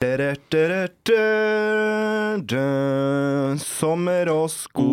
Sommer og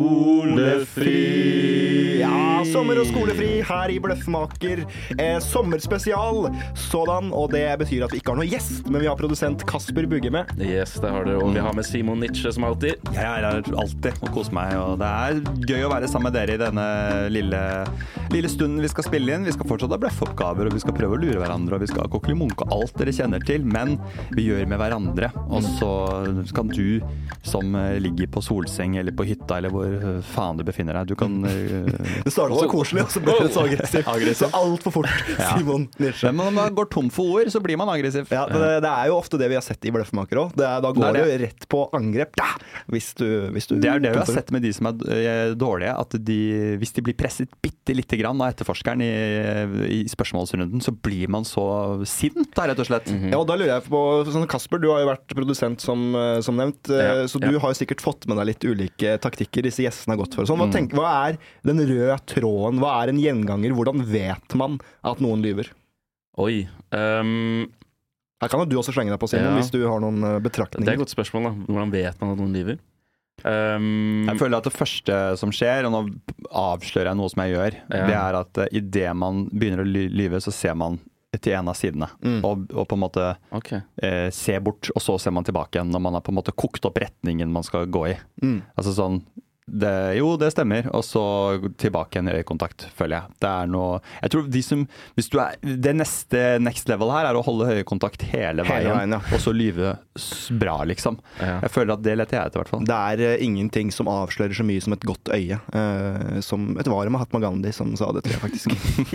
skolefri. Ja, sommer og skolefri her i Bløffmaker. Sommerspesial sådan, og det betyr at vi ikke har noe gjest, men vi har produsent Kasper Bugge med. Yes, det har det, og vi har med Simon Nietzsche som alltid. Jeg er her alltid og koser meg, og det er gøy å være sammen med dere i denne lille stunden vi skal spille inn. Vi skal fortsatt ha bløffoppgaver, og vi skal prøve å lure hverandre, og vi skal ha kokkelimunke og alt dere kjenner til, men vi gjør med hverandre. Og så kan du som ligger på solseng eller på hytta, eller hvor faen du befinner deg, du kan... Det startet så koselig, og så ble det så aggressivt. Så alt for fort, Simon Nietzsche. Men når man går tom for ord, så blir man aggressiv. Ja, det er jo ofte det vi har sett i Bløffmaker også. Da går det jo rett på angrep. Ja, hvis du det er det vi har sett med de som er dårlige, at hvis de blir presset bitte litt grann av etterforskeren i spørsmålsrunden, så blir man så sint da, rett og slett. Ja, og da lurer jeg på, sånn Kasper, du har jo vært produsent som nevnt, så du har jo sikkert fått med deg litt ulike taktikker disse gjestene har gått for. Sånn, hva er den røde tråden? Hva er en gjenganger? Hvordan vet man at noen lyver? Oi, her kan jo du også slenge deg på, Simon, hvis du har noen betraktninger. Det er et godt spørsmål da. Hvordan vet man at noen lyver? Jeg føler at det første som skjer, og nå avslører jeg noe som jeg gjør, det er at i det man begynner å lyve, så ser man til en av sidene, og på en måte se bort, og så ser man tilbake igjen når man har på en måte kokt opp retningen man skal gå i. Altså sånn, det stemmer, og så tilbake igjen i øyekontakt, føler jeg. Det er noe, jeg tror det next level her er å holde øyekontakt hele veien, og så lyve bra, liksom. Jeg føler at det leter jeg etter, i hvert fall. Det er ingenting som avslører så mye som et godt øye, som et var Mahatma Gandhi som sa det, tror jeg faktisk.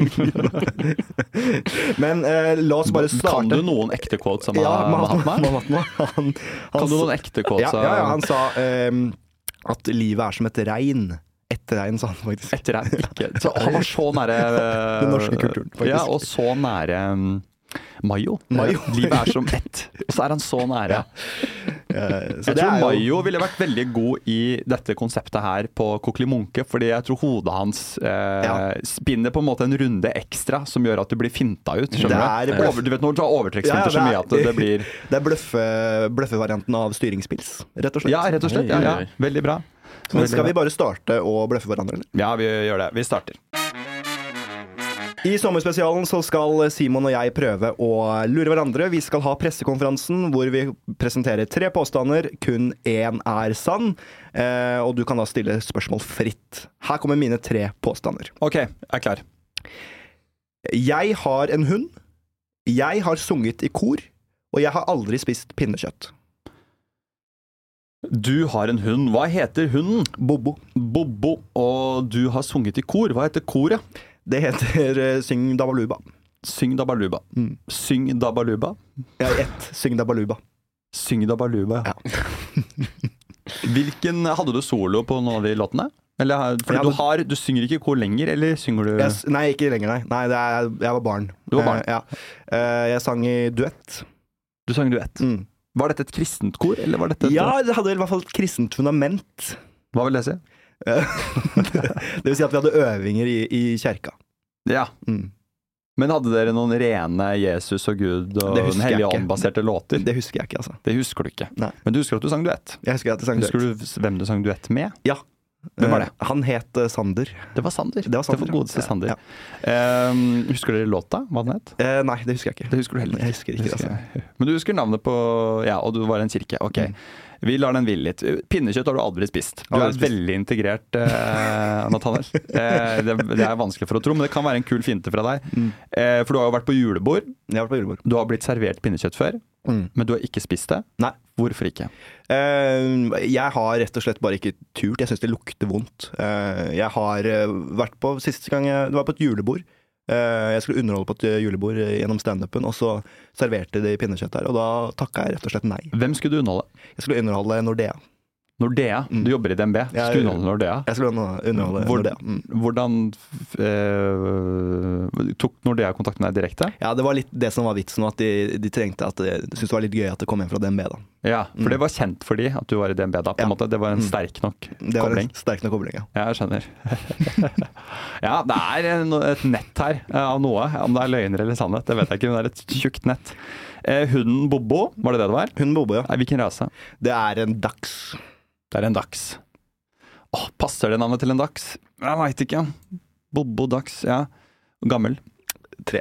Men la oss bare starte. Kan du noen ekte quotes av Mahatma? Kan du noen ekte quotes av... Ja, han sa... at livet er som et regn. Et regn, sa han faktisk. Et regn, ikke. Så han var så nære... Den norske kulturen, faktisk. Ja, og så nære Mayo. Livet er som ett. Og så er han så nære. Så jeg tror Mayo ville vært veldig god i dette konseptet her på kokkelimunke, fordi jeg tror hodet hans spinner på en måte en runde ekstra som gjør at du blir finta ut. Skjønner du? Du vet når du har overtrekksfinter så mye at det blir... Det er bløffevarianten av styringsspils, rett og slett. Ja, rett og slett. Ja. Veldig bra. Men skal vi bare starte og bløffe hverandre, eller? Ja, vi gjør det. Vi starter. I sommerspesialen så skal Simon og jeg prøve å lure hverandre. Vi skal ha pressekonferansen hvor vi presenterer 3 påstander, kun 1 er sann, og du kan da stille spørsmål fritt. Her kommer mine 3 påstander. Ok, jeg er klar. Jeg har en hund, jeg har sunget i kor, og jeg har aldri spist pinnekjøtt. Du har en hund. Hva heter hunden? Bobo. Bobo, og du har sunget i kor. Hva heter koret? Det heter Syng Dabaluba. Syng Dabaluba. Syng Dabaluba? Ja, Syng Dabaluba. Syng Dabaluba, ja. Hadde du solo på noen av de låtene? Eller, fordi du synger ikke i kor lenger, eller synger du... Nei, ikke lenger, nei. Jeg var barn. Du var barn? Ja. Jeg sang i duett. Du sang duett? Var dette et kristent kor, eller var dette... Ja, det hadde i hvert fall et kristent fundament. Hva vil det si? Det vil si at vi hadde øvinger i kjerka. Ja. Men hadde dere noen rene Jesus og Gud og den hellige ånd-baserte låter? Det husker jeg ikke, altså. Det husker du ikke? Nei. Men du husker at du sang duett? Jeg husker at jeg sang duett. Husker du hvem du sang duett med? Ja. Hvem var det? Han het Sander. Det var Sander. Det var godeste Sander. Ja. Husker dere låta? Hva den het? Nei, det husker jeg ikke. Det husker du heller ikke? Jeg husker ikke, altså. Men du husker navnet på... Ja, og du var en kirke. Ok. Vi lar den hvile litt. Pinnekjøtt har du aldri spist. Du er veldig integrert, Nathaniel. Det er vanskelig for å tro, men det kan være en kul finte fra deg. For du har jo vært på julebord. Jeg har vært på julebord. Du har blitt servert pinnekjøtt før, men du har ikke spist det. Nei. Hvorfor ikke? Jeg har rett og slett bare ikke turt. Jeg synes det lukter vondt. Jeg har vært på, siste gang det var på et julebord. Jeg skulle underholde på et julebord gjennom stand-upen, og så serverte de pinnekjøtt der, og da takket jeg rett og slett nei. Hvem skulle du underholde? Jeg skulle underholde Nordea. Nordea, du jobber i DNB. Skulle underholde Nordea. Jeg skulle underholde Nordea. Hvordan tok Nordea kontakt med deg direkte? Ja, det var litt det som var vitsen, at de trengte at de syntes det var litt gøy at det kom en fra DNB da. Ja, for det var kjent for de at du var i DNB da, på en måte. Det var en sterk nok kobling. Det var en sterk nok kobling, ja. Ja, jeg skjønner. Ja, det er et nett her av noe. Om det er løgner eller sannhet, det vet jeg ikke, men det er et tjukt nett. Hunden Bobo, var det det var? Hunden Bobo, ja. Hvilken rase? Det er en dachs. Det er en dachs. Passer det navnet til en dachs? Jeg vet ikke. Bobo dachs, ja. Gammel? 3.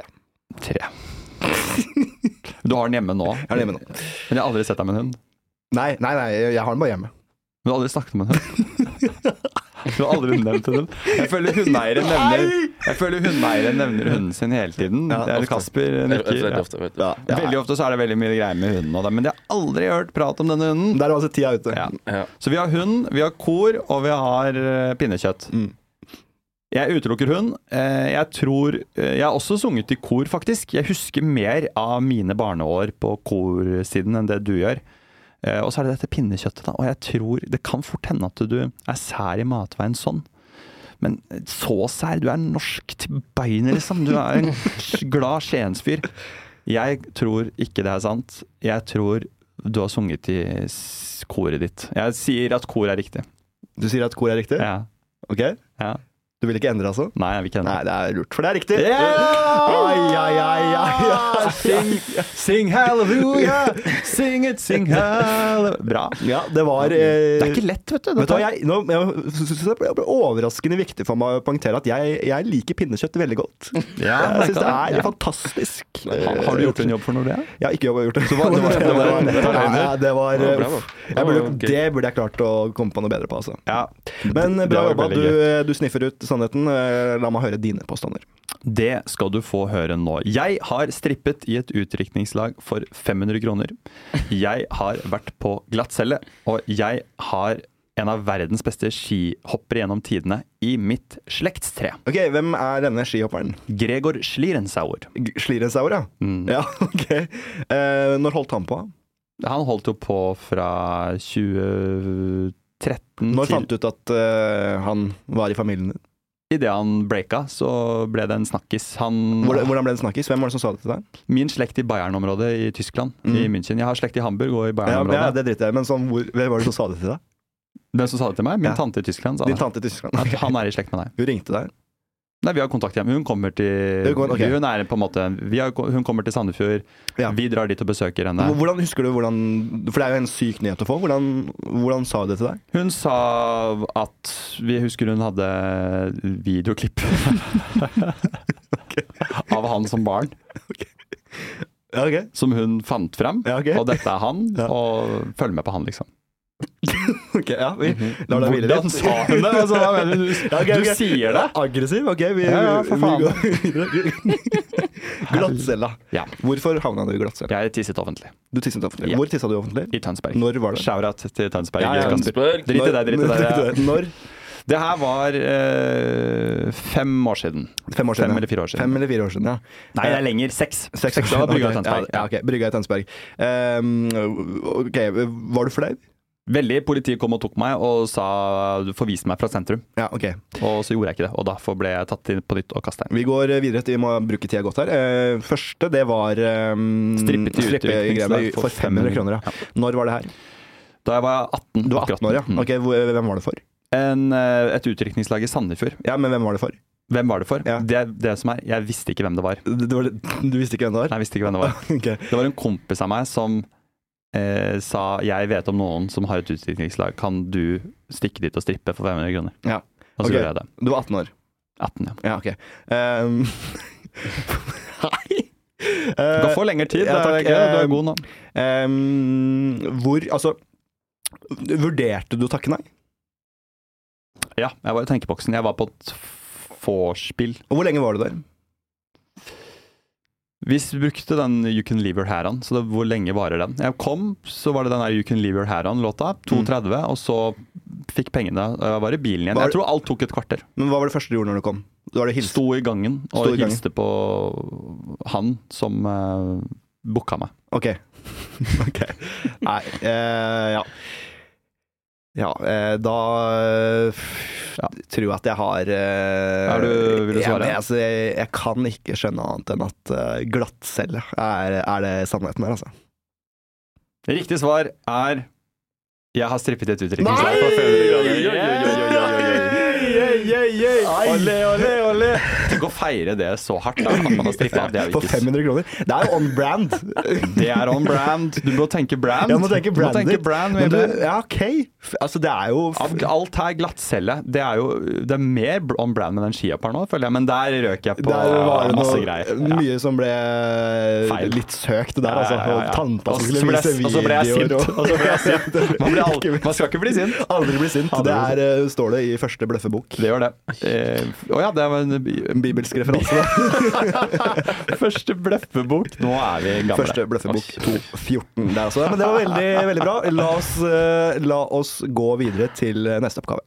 Du har den hjemme nå? Jeg har den hjemme nå. Men jeg har aldri sett deg med en hund? Nei, jeg har den bare hjemme. Du har aldri snakket med en hund? Du har aldri nevnt hund? Jeg føler hundeeieren nevner hunden sin hele tiden. Ja, det er Kasper nikker. Veldig ofte så er det veldig mye greier med hunden, men jeg har aldri hørt prat om denne hunden. Der er altså tida ute. Ja. Så vi har hund, vi har kor, og vi har pinnekjøtt. Jeg utelukker hund. Jeg har også sunget i kor, faktisk. Jeg husker mer av mine barneår på korsiden enn det du gjør. Og så er det dette pinnekjøttet da, og jeg tror det kan fort hende at du er sær i matveien sånn, men så sær, du er norsk til beinet liksom, du er en glad Skiensfyr. Jeg tror ikke det er sant. Jeg tror du har sunget i koret ditt. Jeg sier at kor er riktig. Du sier at kor er riktig? Ja. Ok. Ja. Du vil ikke endre, altså? Nei, jeg vil ikke endre. Nei, det er lurt, for det er riktig. Sing hallelujah, sing it, sing hallelujah. Bra. Ja, det var det er ikke lett, vet du. Vet du jeg synes det ble overraskende viktig for meg å poengtere at jeg liker pinnekjøtt veldig godt. Ja, jeg synes det er fantastisk. Har du gjort en jobb for Nordea? Jeg har ikke gjort det. Det burde jeg klart å komme på noe bedre på, altså. Ja. Men bra jobba, du sniffer ut sannheten. La meg høre dine påstander. Det skal du få høre nå. Jeg har strippet i et utdrikningslag for 500 kroner. Jeg har vært på glattcelle, og jeg har en av verdens beste skihoppere gjennom tidene i mitt slektstre. Ok, hvem er denne skihopperen? Gregor Schlierenzauer. Schlierenzauer, ja? Ja, ok. Når holdt han på? Han holdt jo på fra 2013 Når fant du ut at han var i familien din? I det han breaka, så ble det en snakkis. Hvordan ble det en snakkis? Hvem var det som sa det til deg? Min slekt i Bayern-området i Tyskland, i München. Jeg har slekt i Hamburg og i Bayern-området. Ja, det driter jeg, men hvem var det som sa det til deg? Hvem som sa det til meg? Min tante i Tyskland. Din tante i Tyskland? Okay. Han er i slekt med deg. Hun ringte deg? Nei, vi har kontakt hjemme. Hun kommer til Hun er på en måte hun kommer til Sandefjord. Ja. Vi drar dit og besøker henne. Hvordan husker du For det er jo en syk nyhet å få. Hvordan sa hun det til deg? Hun sa at vi husker hun hadde videoklipp av han som barn. Som hun fant frem. Og dette er han, og følg med på han, liksom. Ok, ja, vi lar deg hvile litt. Hvordan sa hun det? Altså, hva mener du? Du sier det. Aggressiv, ok. For faen. Glattcella. Ja. Hvorfor havna du i glattcella? Jeg tisset offentlig. Du tisset offentlig? Ja. Hvor tisset du offentlig? I Tønsberg. Når var det? Shout-out til Tønsberg. Tønsberg. Drit i det. Når? Det her var 5 år siden. 5 eller 4 år siden. 5 eller 4 år siden, ja. Nei, det er lenger. 6. Da Brygga i Tønsberg. Ja, ok. Brygga i Tønsberg. Ok, var du flau? Veldig. Politiet kom og tok meg og sa du får vise meg fra sentrum. Ja, ok. Og så gjorde jeg ikke det, og derfor ble jeg tatt inn på nytt og kastet. Vi går videre til, vi må bruke tida godt her. Første, det var strippegreier for 500 kroner. Ja. Når var det her? Da jeg var 18. Du var 18 år, ja. Ok, hvem var det for? Et utdrikningslag i Sandefjord. Ja, men hvem var det for? Hvem var det for? Ja. Det som er, jeg visste ikke hvem det var. Du visste ikke hvem det var? Nei, jeg visste ikke hvem det var. Okay. Det var en kompis av meg som sa, jeg vet om noen som har et utdrikningslag, kan du stikke dit og strippe for 500 kroner? Ja. Og så gjorde jeg det. Du var 18 år? 18, ja. Ja, ok. Hei! Du kan få lengre tid, ja, takk. Du er god nå. Vurderte du å takke nei? Ja, jeg var i tenkeboksen. Jeg var på et vorspiel. Og hvor lenge var du der? Vi brukte den You Can Leave Your Hair On, så hvor lenge varer den? Jeg kom, så var det den der You Can Leave Your Hair On-låta, 2.30, og så fikk pengene, jeg var i bilen igjen. Jeg tror alt tok et kvarter. Men hva var det første du gjorde når du kom? Sto i gangen, og hilste på han som booka meg. Ok. Nei, ja. Ja, da tror jeg at jeg har Vil du svare? Jeg kan ikke skjønne annet enn at glattcelle er det sannheten her, altså. Riktig svar er jeg har strippet et utdrikningslag Nei! på 500 grader. Olé. Tenk å feire det så hardt da, at man har strippet. Det er jo For ikke 500 kroner. Det er jo on brand. Det er on brand. Du må tenke brand. Jeg må tenke brand. Du må tenke brand Men ja, ok. Altså, det er jo alt her glattcelle. Det er mer on brand med den skihopperen nå, føler jeg. Men der røk jeg på masse greier. Mye som ble feil. Litt søkt der, altså. Og tanta Og så ble jeg sint. Man skal ikke bli sint. Aldri bli sint. Det står det i første bløffebok. Det gjør det. Det var en bibelsk referanse, da. Første bløffebok. Nå er vi gamle. Første bløffebok 2.14 der, altså. Men det var veldig, veldig bra. La oss gå videre til neste oppgave.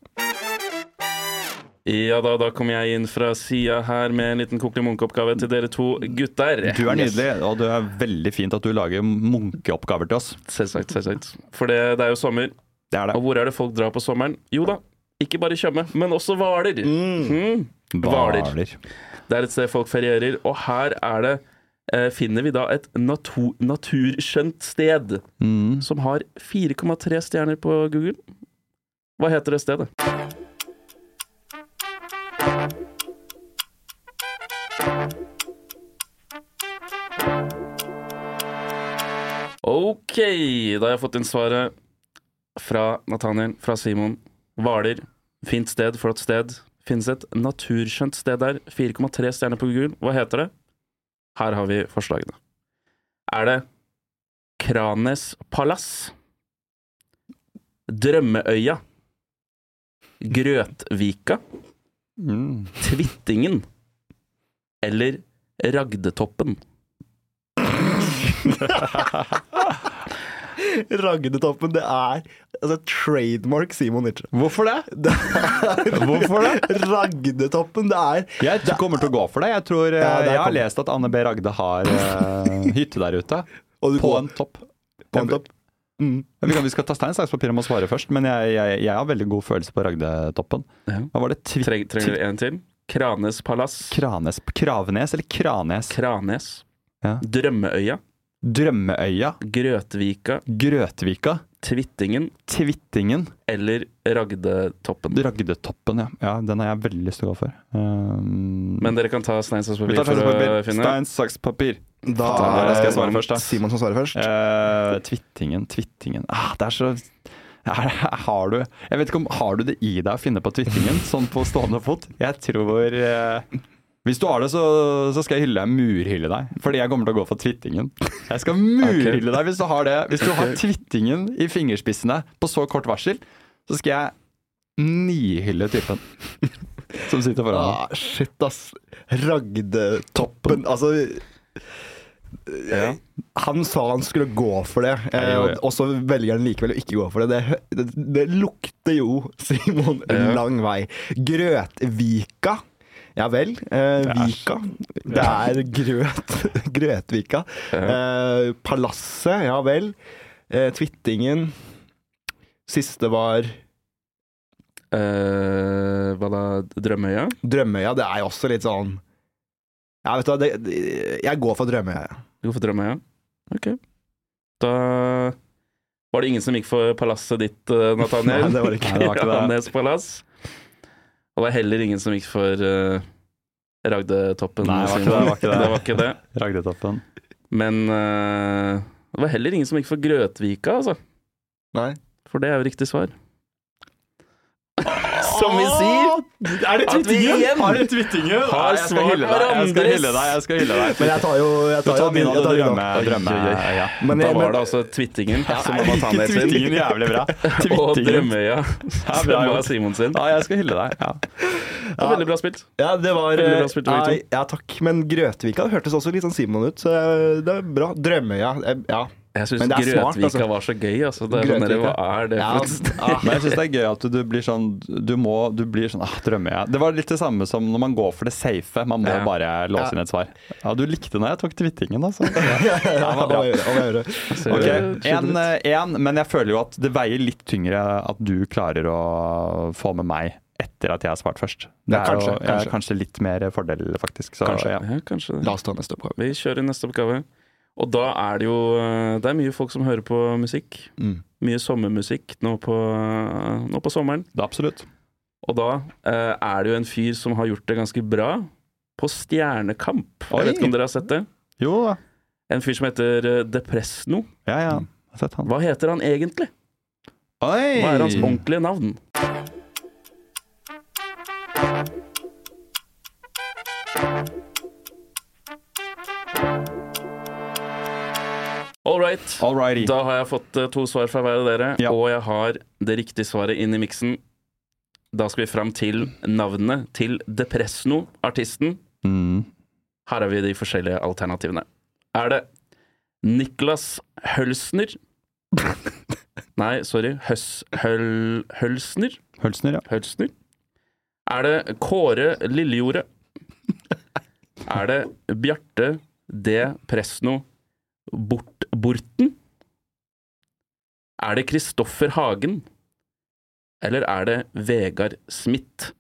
Ja da kommer jeg inn fra sida her med en liten Kokkeli Munke-oppgave til dere to gutter. Du er nydelig, og det er veldig fint at du lager munkeoppgaver til oss. Selvsagt. For det er jo sommer. Det er det. Og hvor er det folk drar på sommeren? Jo da, ikke bare Tjøme, men også Hvaler. Hvaler. Det er et sted folk ferierer, og her finner vi da et naturskjønt sted som har 4,3 stjerner på Google. Hva heter det stedet? Ok, da har jeg fått inn svaret fra Nathaniel, fra Simon. Hvaler, fint sted, flott sted. Finnes et naturskjønt sted der, 4,3 stjerner på Google. Hva heter det? Her har vi forslagene. Er det Kranes Palass, Drømmeøya, Grøtvika, Tvittingen eller Ragdetoppen? Ragdetoppen, det er trademark Simon Nietzsche. Hvorfor det? Hvorfor det? Ragdetoppen, det er Jeg kommer til å gå for det. Jeg tror jeg har lest at Anne B. Ragde har hytte der ute. På en topp. Vi skal ta stein, saks, papir om å svare først, men jeg har veldig god følelse på Ragdetoppen. Hva var det? Trenger du en til? Kranes Palass. Kravenes eller Kranes? Kranes. Ja. Drømmeøya. Grøtvika. Tvittingen eller Ragdetoppen. Ja, den har jeg veldig lyst til å gå for. Men dere kan ta stein, saks, papir for å finne. Stein, saks, papir. Da skal jeg svare først, da. Simon som svarer først. Tvittingen. Det er så har du det i deg å finne på Tvittingen sånn på stående fot? Jeg tror hvis du har det, så skal jeg murhylle deg. Fordi jeg kommer til å gå for Tvittingen. Jeg skal murhylle deg hvis du har det. Hvis du har Tvittingen i fingerspissene på så kort varsel, så skal jeg nihylle typen som sitter foran meg. Shit, ass. Ragdetoppen. Altså han sa han skulle gå for det, og så velger han likevel å ikke gå for det. Det lukter jo, Simon, lang vei. Grøtvika. Ja vel, Vika. Det er Grøtvika. Palasset, ja vel. Tvittingen. Siste var hva da? Drømmeøya? Drømmeøya, det er jo også litt sånn. Ja, vet du hva, jeg går for Drømmeøya. Du går for Drømmeøya? Ok. Da var det ingen som gikk for palasset ditt, Nathaniel. Nei, det var det ikke. Kranes Palass. Og det var heller ingen som gikk for Ragdetoppen. Nei, det var ikke det. Ragdetoppen. Men det var heller ingen som gikk for Grøtvika, altså. Nei. For det er jo riktig svar. Som vi sier, er det Tvittingen? Har du Tvittingen? Har svart hverandre. Jeg skal hylle deg. Men jeg tar jo min drømme. Da var det altså Tvittingen som var Nathaniel sin. Tvittingen, jævlig bra. Og Drømmeøya som var Simon sin. Ja, jeg skal hylle deg. Ja. Det var veldig bra spilt. Ja, det var bra spilt, ja, takk. Men Grøtvika hørtes også litt sånn Simon ut, så det er bra. Drømmeøya, ja. Jeg synes Men det er smart, Grøtvika altså. var så gøy, altså. Det er sånn der, hva er det for et sted? Men jeg synes det er gøy at du blir sånn Du blir sånn, drømmer jeg. Det var litt det samme som når man går for det safe. Man må bare låse inn et svar. Ja, du likte når jeg tok tvittingen, altså. Ja, Hva gjør det? Ok, en, men jeg føler jo at det veier litt tyngre at du klarer å få med meg etter at jeg har svart først. Det er jo kanskje litt mer fordel, faktisk. Så, Kanskje. La oss ta neste oppgave. Vi kjører neste oppgave. Og da er det jo Det er mye folk som hører på musikk. Mye sommermusikk nå på sommeren. Det er absolutt. Og da er det jo en fyr som har gjort det ganske bra på Stjernekamp. Jeg vet ikke om dere har sett det? Jo da. En fyr som heter Depresno. Ja, jeg har sett han. Hva heter han egentlig? Oi! Hva er hans ordentlige navn? Alrighty. Da har jeg fått 2 svar fra hver av dere, og jeg har det riktige svaret inn i miksen. Da skal vi fram til navnet til Depresno, artisten. Her har vi de forskjellige alternativene. Er det Niklas Hølsner? Nei, sorry. Hølsner? Hølsner. Er det Kåre Lillejordet? Er det Bjarte D. Presno Borten? Er det Kristoffer Hagen? Eller er det Vegard Smith?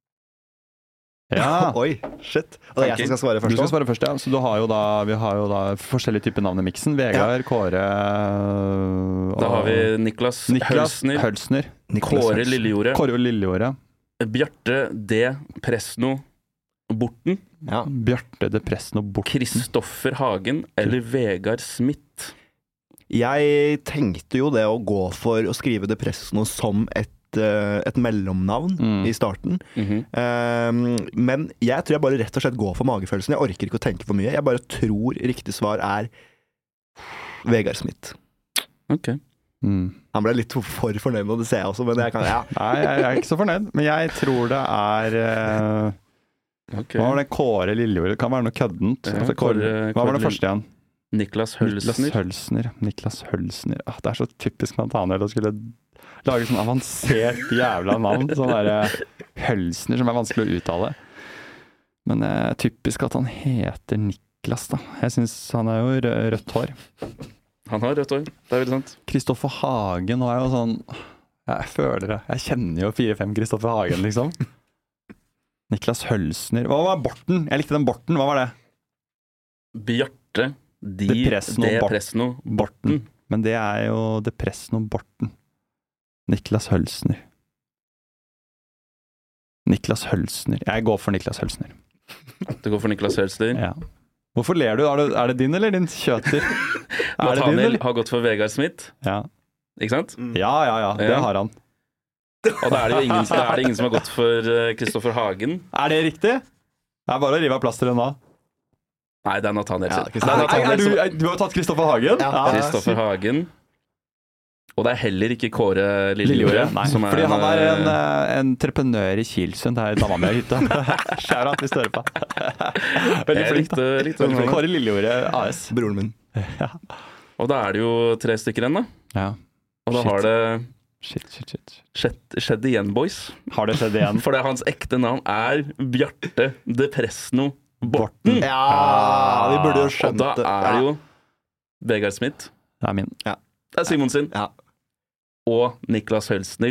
Ja. Oi, shit. Og det er jeg som skal svare først. Du skal svare først, ja. Så vi har jo da forskjellige typer navn i miksen. Vegard, Kåre Da har vi Niklas Hølsner. Kåre Lillejordet. Bjarte D. Presno Borten. Ja. Bjarte D. Presno Borten. Kristoffer Hagen eller Vegard Smith. Jeg tenkte jo det å gå for å skrive det Presno som et mellomnavn i starten. Men jeg tror jeg bare rett og slett går for magefølelsen. Jeg orker ikke å tenke for mye. Jeg bare tror riktig svar er Vegard Smith. Ok. Han ble litt for fornøyd med det, ser jeg også, men jeg kan, Nei, jeg er ikke så fornøyd, men jeg tror det er Hva var det? Kåre Lillejord? Det kan være noe køddent. Hva var det første igjen? Niklas Hølsner. Niklas Hølsner. Det er så typisk Nathaniel å skulle lage sånn avansert jævla navn. Sånn der Hølsner som er vanskelig å uttale. Men typisk at han heter Niklas, da. Jeg synes han er jo rødt hår. Han har rødt hår, det er veldig sant. Kristoffer Hagen var jo sånn Jeg føler det. Jeg kjenner jo 4-5 Kristoffer Hagen, liksom. Niklas Hølsner. Hva var Borten? Jeg likte den Borten. Hva var det? Bjarte Presno Borten. Men det er jo Presno Borten. Niklas Hølsner. Jeg går for Niklas Hølsner. Du går for Niklas Hølsner? Ja. Hvorfor ler du? Er det din eller din kjøter? Nathaniel har gått for Vegard Smith. Ja. Ikke sant? Ja. Det har han. Og da er det jo ingen som har gått for Kristoffer Hagen. Er det riktig? Det er bare å rive av plasteret nå. Nei, det er Nathaniel. Du har tatt Kristoffer Hagen? Ja. Kristoffer Hagen. Og det er heller ikke Kåre Lillejordet. Fordi han er en entreprenør i Kilsund, der dama mi har hytte. Skjæra at vi stører på. Veldig flink, da. Kåre Lillejordet AS. Broren min. Ja. Og da er det jo 3 stykker igjen, da. Ja. Og da har det Shit. skjedd igjen, boys. Har det skjedd igjen? For hans ekte navn er Bjarte D. Presno Borten. Ja, vi burde jo skjønt det. Og da er det jo Vegard Smith. Det er min. Ja. Det er Simon sin. Ja. Og Niklas Hølsner.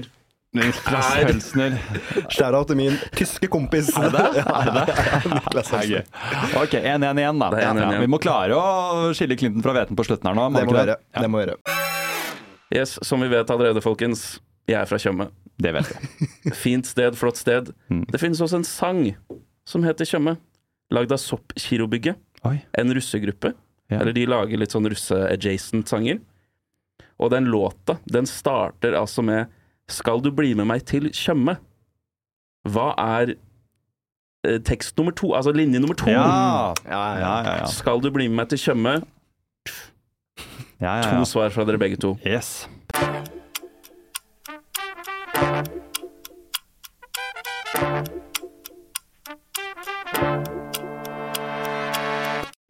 Shout-out til min tyske kompis. Er det? Niklas Hølsner. Ok, 1-1 igjen da. Vi må klare å skille Clinton fra hveten på slutten her nå. Det må vi gjøre. Yes, som vi vet allerede, folkens. Jeg er fra Tjøme. Det vet vi. Fint sted, flott sted. Det finnes også en sang som heter Tjøme. Lagd av Soppkirobygget. En russegruppe. Eller de lager litt sånn russe-adjacent sanger. Og den låta, den starter altså med «Skal du bli med meg til Tjøme?» Hva er tekst nummer 2, altså linje nummer 2? Ja. «Skal du bli med meg til Tjøme?» 2 svar fra dere begge to. Yes.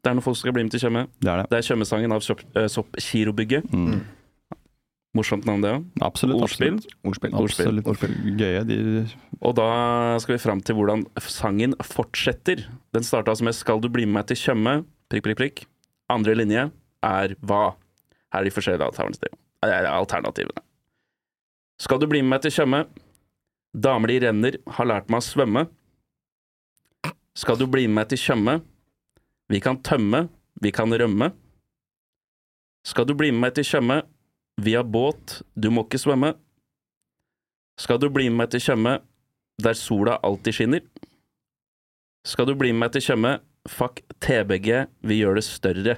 Det er når folk skal bli med til Tjøme. Det er Tjømesangen av Soppgirobygget. Morsomt navn det også. Absolutt. Ordspill. Gøye. Og da skal vi frem til hvordan sangen fortsetter. Den startet altså med «Skal du bli med meg til Tjøme?» Andre linje er «Hva?» Her er de forskjellige alternativene. «Skal du bli med meg til Tjøme?» Damer de renner, har lært meg å svømme. «Skal du bli med meg til Tjøme?» Vi kan tømme, vi kan rømme. «Skal du bli med meg til Tjøme?» Vi har båt, du må ikke svømme. «Skal du bli med meg til Tjøme?» Der sola alltid skinner. «Skal du bli med meg til Tjøme?» Fuck TBG, vi gjør det større.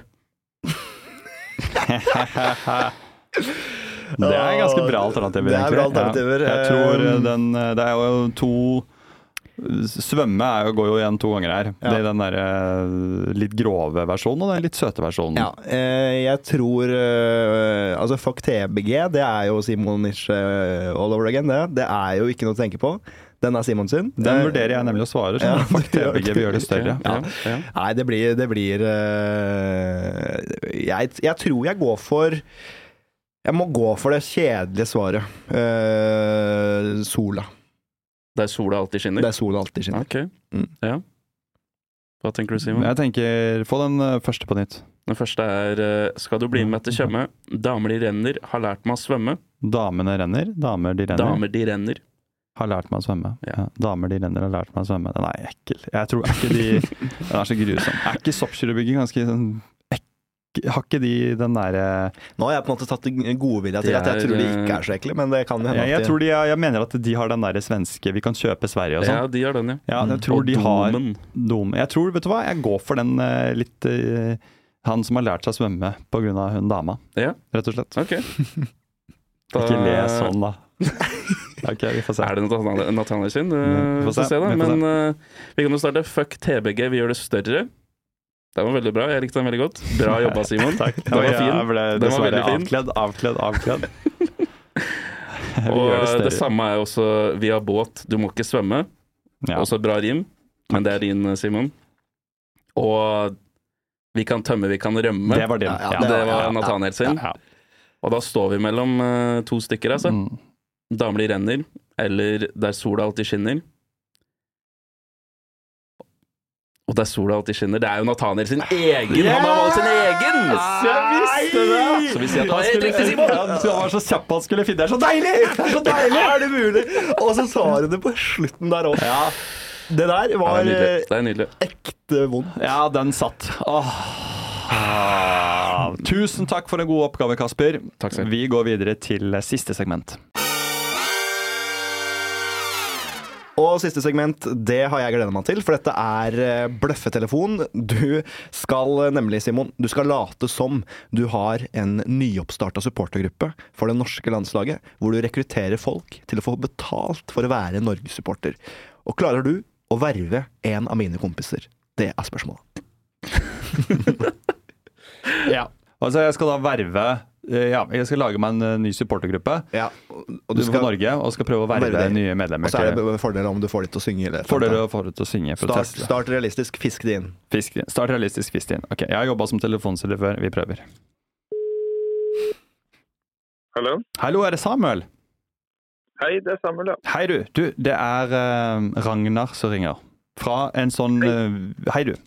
Det er ganske bra alternativer, egentlig. Det er bra alternativer. Ja. Jeg tror det er jo to... Svømme går jo igjen 2 ganger her. Det er den der litt grove versjonen og den litt søte versjonen. Ja, jeg tror altså fuck TBG, det er jo Simon-ish all over again. Det er jo ikke noe å tenke på. Den er Simon sin. Den vurderer jeg nemlig å svare. Fuck TBG, vi gjør det større. Nei, det blir jeg tror jeg går for jeg må gå for det kjedelige svaret. Sola. Der sola alltid skinner? Der sola alltid skinner. Ok, ja. Hva tenker du, Simon? Jeg tenker, få den første på nytt. Den første er, skal du bli med til Tjøme? Damer de renner, har lært meg å svømme. Damene renner, damer de renner. Damer de renner. Har lært meg å svømme. Ja. Damer de renner, har lært meg å svømme. Den er ekkel. Jeg tror ikke den er så grusom. Er ikke Soppgirobygget ganske sånn har ikke de den der Nå har jeg på en måte tatt godvilja til at jeg tror de ikke er så ekle, men det kan hende jeg mener at de har den der svenske vi kan kjøpe i Sverige og sånn. Ja, de har den, ja. Jeg tror de har Dom. Jeg tror, vet du hva, jeg går for den litt han som har lært seg å svømme på grunn av hun dama. Ja. Rett og slett. Ok. Ikke le sånn, da. Ok, vi får se. Er det Nathaniel sin? Vi får se da. Men vi kan jo starte Fuck TBG, vi gjør det større. Det var veldig bra, jeg likte den veldig godt. Bra jobba, Simon. Takk. Den var fin. Den var veldig fin. Avkledd. Og det samme er også vi har båt, du må ikke svømme. Også bra rim, men det er din, Simon. Og vi kan tømme, vi kan rømme. Det var din. Det var Nathaniel sin. Og da står vi mellom 2 stykker, altså. Damer de renner, eller der sola alltid skinner. Og der sola alltid skinner. Det er jo Nathaniel sin egen! Han har valgt sin egen! Jeg visste det! Så vi sier at det var helt riktig, Simon! Han var så kjapp han skulle finne. Det er så deilig! Er det mulig? Og så sa du det på slutten der også. Ja. Det der var det er nydelig. Ekte vondt. Ja, den satt. Tusen takk for en god oppgave, Kasper. Takk selv. Vi går videre til siste segment. Og siste segment, det har jeg gledet meg til, for dette er bløffetelefon. Du skal nemlig, Simon, du skal late som du har en nyoppstartet supportergruppe for det norske landslaget, hvor du rekrutterer folk til å få betalt for å være Norge-supporter. Og klarer du å verve en av mine kompiser? Det er spørsmålet. Ja, altså jeg skal da verve... Ja, jeg skal lage meg en ny supportergruppe. Ja, og du skal for Norge, og skal prøve å verve nye medlemmer. Og så er det fordeler om du får de til å synge. Start realistisk, fisk det inn. Start realistisk, fisk det inn. Ok, jeg har jobbet som telefonselger før, vi prøver. Hallo? Hallo, er det Samuel? Hei, det er Samuel, ja. Hei du, det er Ragnar som ringer. Fra en sånn... Hei du.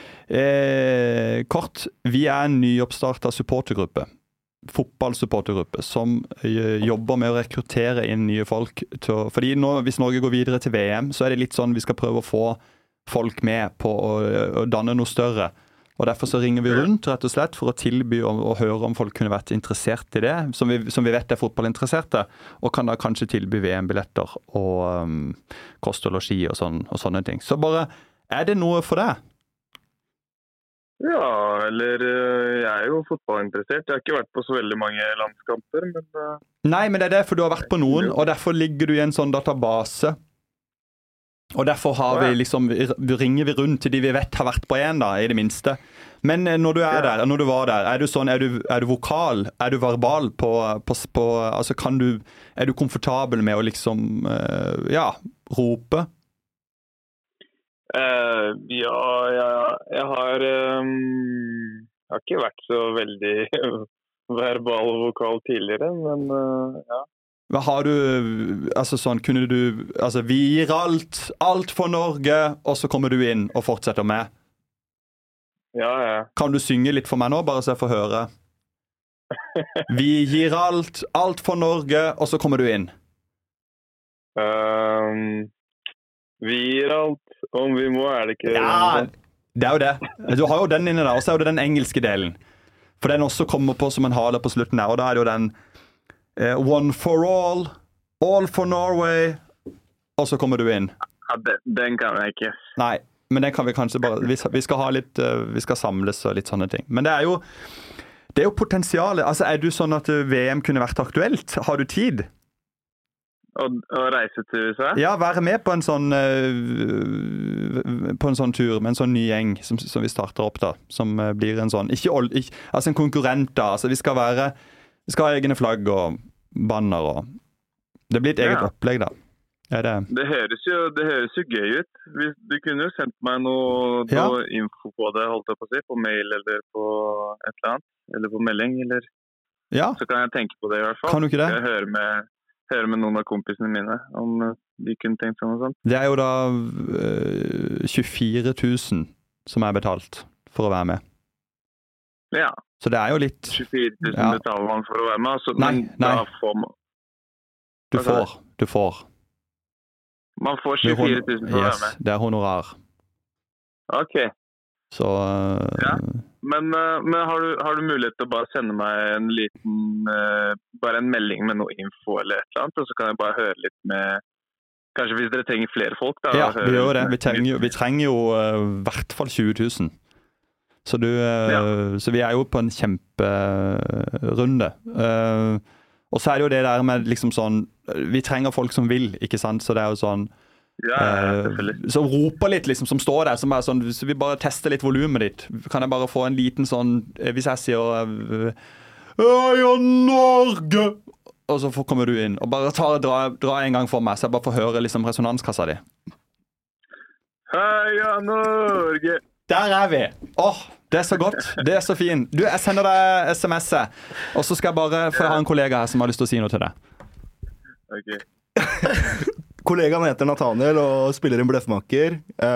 Kort, vi er en nyoppstartet supportergruppe. Fotballsupportergruppe som jobber med å rekruttere inn nye folk fordi nå, hvis Norge går videre til VM, så er det litt sånn vi skal prøve å få folk med på å danne noe større, og derfor så ringer vi rundt rett og slett for å tilby og høre om folk kunne vært interessert i det, som vi vet er fotballinteresserte, og kan da kanskje tilby VM-billetter og kost og losji og sånne ting. Så bare, er det noe for deg? Ja, eller jeg er jo fotballinteressert. Jeg har ikke vært på så veldig mange landskamper, men... Nei, men det er derfor du har vært på noen, og derfor ligger du i en sånn database. Og derfor ringer vi rundt til de vi vet har vært på en, da, i det minste. Men når du er der, når du var der, er du vokal? Er du verbal på altså er du komfortabel med å rope? Jeg har ikke vært så veldig verbal og vokal tidligere, men ja. Hva har du, altså sånn, kunne du, altså vi gir alt for Norge, og så kommer du inn og fortsetter med? Ja. Kan du synge litt for meg nå, bare så jeg får høre? Vi gir alt for Norge, og så kommer du inn. Vi gir alt, om vi må, det ikke? Ja, det jo det. Du har jo den inne der, og så det den engelske delen. For den også kommer på som en hale på slutten her, og da det jo den One for all for Norway, og så kommer du inn. Ja, den kan jeg ikke. Nei. Men det kan vi kanskje bare, vi skal ha litt, vi skal samles og litt sånne ting. Men det er jo potensialet. Altså, du sånn at VM kunne vært aktuelt? Har du tid? Å reise til USA? Ja, være med på en sånn tur med en sånn ny gjeng som vi starter opp da. Som blir en sånn, altså en konkurrent da. Altså, vi skal ha egne flagg og banner og det blir et eget opplegg da. Det høres jo gøy ut. Du kunne jo sendt meg noe info på det, holdt jeg på å si, på mail eller på et eller annet, eller på melding, eller så kan jeg tenke på det i hvert fall. Kan du ikke det? Jeg høre med noen av kompisene mine om de kunne tenkt seg noe sånt. Det jo da 24 000 som betalt for å være med. Ja. Så det jo litt... 24 000 betaler man for å være med, altså, nei. Da får man... Du får. Man får 24 000 for å være med. Det honorar. Ok. Så... Ja. Men har du mulighet til å bare sende meg en liten... bare en melding med noe info eller et eller annet, og så kan jeg bare høre litt med... Kanskje hvis dere trenger flere folk da? Ja, vi gjør det. Vi trenger jo i hvert fall 20 000. Så vi jo på en kjemperunde. Og så det jo det der med liksom sånn, vi trenger folk som vil, ikke sant? Så det jo sånn, som roper litt liksom, som står der, som sånn, hvis vi bare tester litt volumet ditt, kan jeg bare få en liten sånn, hvis jeg sier, Heia Norge! Og så kommer du inn, og bare dra en gang for meg, så jeg bare får høre liksom resonanskassa di. Heia Norge! Der vi! Det så godt. Det så fin. Du, jeg sender deg SMS-et, og så skal jeg bare, for jeg har en kollega her som har lyst til å si noe til deg. Ok. Kollegaen heter Nathaniel og spiller en bløffmaker.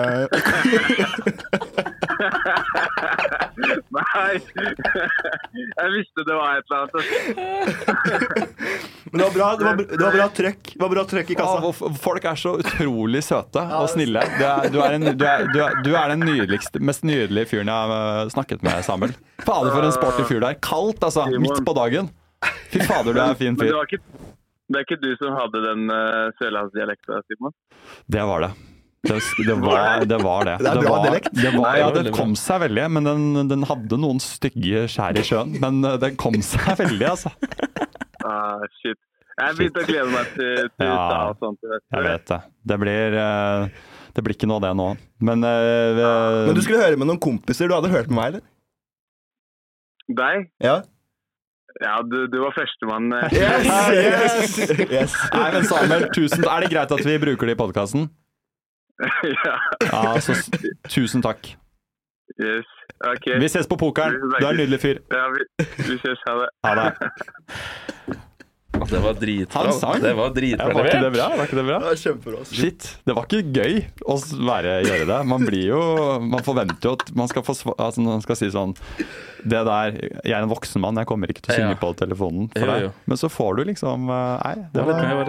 Nei, jeg visste det var et eller annet. Men det var bra trøkk. Det var bra trøkk i kassa. Folk så utrolig søte og snille. Du den nydeligste, mest nydelige fyren jeg har snakket med, Samuel. Fader for en sporty fyr der. Kaldt, altså. Midt på dagen. Fy fader, du en fin fyr. Det ikke du som hadde den sørlandsdialekten, Simon? Det var det. Det var det. Det bra dialekt. Det kom seg veldig, men den hadde noen stygge skjær i sjøen. Men den kom seg veldig, altså. Shit. Jeg begynte å glede meg til USA og sånt. Jeg vet det. Det blir ikke noe av det nå. Men du skulle høre med noen kompiser. Du hadde hørt med meg, eller? Deg? Ja. Ja, du var førstemann. Yes. Nei, men Samuel, tusen. Det greit at vi bruker det i podcasten? Ja, så tusen takk. Yes, ok. Vi ses på pokeren. Du en nydelig fyr. Ja, vi ses. Ha det. Ha det. Det var dritbra. Det var dritbra. Var ikke det bra? Det var kjempebra. Shit, det var ikke gøy å gjøre det. Man forventer jo at man skal si sånn, det der, jeg en voksen mann, jeg kommer ikke til å synge på telefonen for deg. Men så får du liksom, nei. Det var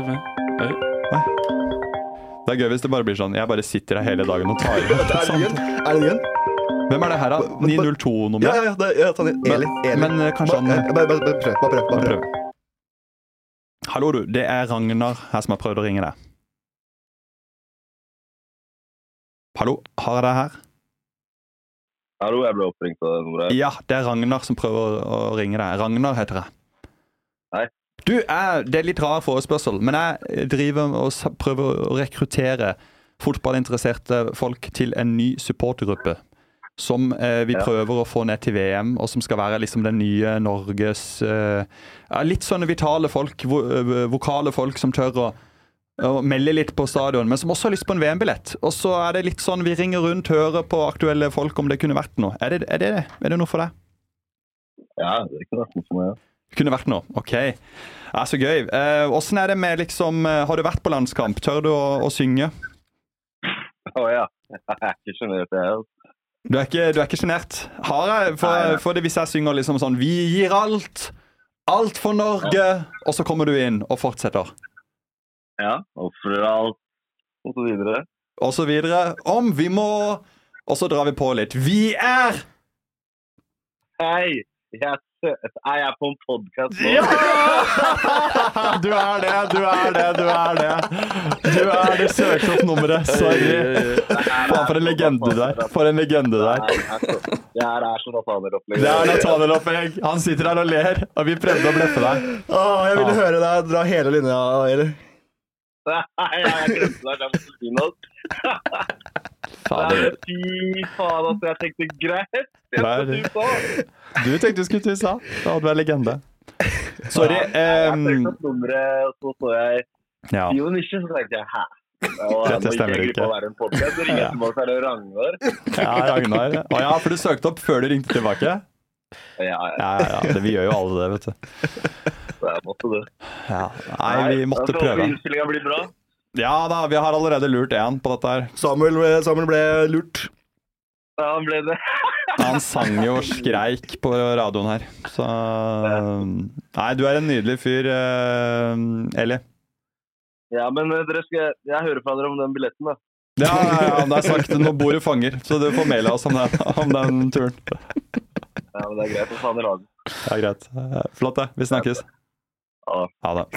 Det gøy hvis det bare blir sånn, jeg bare sitter her hele dagen og tar det. Er det igjen? Hvem det her da? 902-nummer? Ja, Eli. Men kanskje han... Bare prøv. Hallo du, det Ragnar her som har prøvd å ringe deg. Hallo, har jeg deg her? Hallo, jeg ble oppringt av nummeret. Ja, det Ragnar som prøver å ringe deg. Ragnar heter jeg. Hei. Du, det litt rar forespørsel, men jeg driver og prøver å rekruttere fotballinteresserte folk til en ny supportergruppe som vi prøver å få ned til VM, og som skal være liksom den nye Norges litt sånne vitale folk, vokale folk som tør å og melder litt på stadion, men som også har lyst på en VM-billett. Og så er det litt sånn, vi ringer rundt, hører på aktuelle folk om det kunne vært noe. Er det noe for deg? Ja, det kunne vært noe for meg, ja. Kunne vært noe, ok. Ja, så gøy. Hvordan er det med liksom, har du vært på landskamp? Tør du å synge? Ja, jeg er ikke genert det her. Du er ikke genert? For det hvis jeg synger liksom sånn, vi gir alt for Norge, og så kommer du inn og fortsetter. Ja, offrer alt, og så videre. Og så videre, om vi må, og så drar vi på litt. Vi er! Hei! Jeg er på en podcast nå. Ja! Du er det. Søk opp nummeret. Sorry. For en legende der. Det er så Nathaniel-opplegg. Det er Nathaniel-opplegg. Han sitter der og ler, og vi prøvde å bleffe deg. Jeg ville høre deg dra hele linja, eller? Nei, jeg glemte deg. Jeg måtte si noe. Fy faen, at jeg tenkte greit. Du tenkte du skulle til USA. Da hadde du en legende. Sorry. Jeg tenkte opp nummeret, og så jeg Jo Nisje, så tenkte jeg, hæ? Dette stemmer ikke. Å være en podcast, så ringer jeg tilbake, er det Ragnar? Ja, Ragnar. Ja, for du søkte opp før du ringte tilbake? Ja. Vi gjør jo alle det, vet du. Jeg måtte det. Ja. Nei, vi måtte prøve. Jeg håper innspillingen blir bra. Ja da, vi har allerede lurt en på dette her. Samuel ble lurt. Ja, han ble det. Han sang jo og skreik på radioen her. Så nei, du er en nydelig fyr, Eli. Ja, men jeg hører fra dere om den billetten, da. Ja, det er sagt. Nå bor du fanger, så du får maile oss om den turen. Ja, men det er greit å ta den i radio. Det er greit. Flott det. Vi snakkes. Ha det.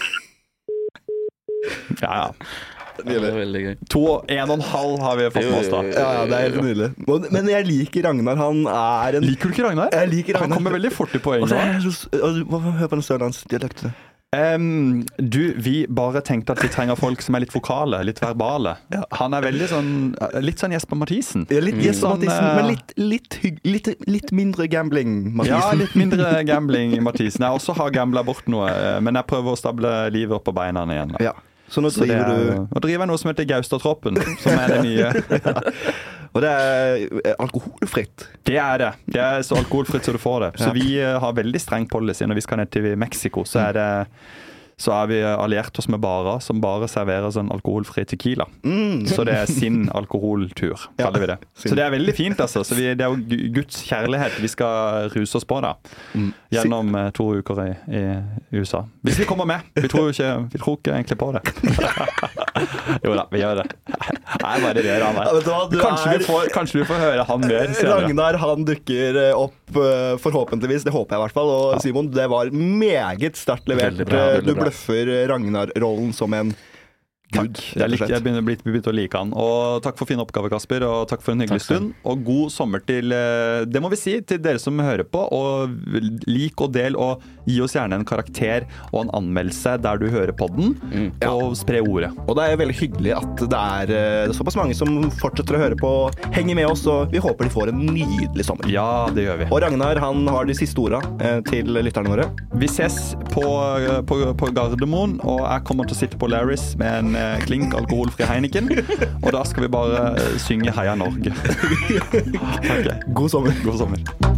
Ja. Det er veldig gøy. 1,5 har vi fått med oss da. Ja, det er helt nydelig. Men jeg liker Ragnar. Liker du ikke Ragnar? Jeg liker Ragnar. Han kommer veldig fort i poeng nå. Hør på den sørlandsdialekten. Vi bare tenkte at vi trenger folk som er litt vokale, litt verbale. Han er veldig sånn, litt sånn Jesper Mathisen. Litt Jesper Mathisen, men litt mindre gambling, Mathisen. Ja, litt mindre gambling, Mathisen. Jeg også har gamblet bort noe, men jeg prøver å stable livet opp på beina igjen. Ja. Så nå driver noe som heter Gaustad-troppen, som er det nye. Og det er alkoholfritt. Det er det. Det er så alkoholfritt som du får det. Så vi har veldig streng policy. Når vi skal ned til Mexico, så har vi alliert oss med barer som bare serverer sånn alkoholfri tequila. Så det er sin alkoholtur, kaller vi det. Så det er veldig fint, altså. Så det er jo Guds kjærlighet vi skal ruse oss på da. Gjennom 2 uker i USA. Hvis vi kommer med. Vi tror ikke egentlig på det. Jo da, vi gjør det. Nei, bare det han er. Kanskje vi får høre han mer senere. Ragnar, han dukker opp forhåpentligvis, det håper jeg i hvert fall. Og Simon, det var meget sterkt levert. Du bløffer Ragnar-rollen som en gud. Jeg begynner å like han. Og takk for fin oppgave, Kasper, og takk for en hyggelig stund. Og god sommer til, det må vi si, til dere som hører på. Og lik og del, og gi oss gjerne en karakter og en anmeldelse der du hører på den, og spre ordet. Og det er veldig hyggelig at det er såpass mange som fortsetter å høre på, henger med oss, og vi håper de får en nydelig sommer. Ja, det gjør vi. Og Ragnar, han har de siste ordene til lytterne våre. Vi ses på Gardermoen, og jeg kommer til å sitte på Larrys med en klink alkoholfri Heineken, og da skal vi bare synge Heia Norge. God sommer. God sommer.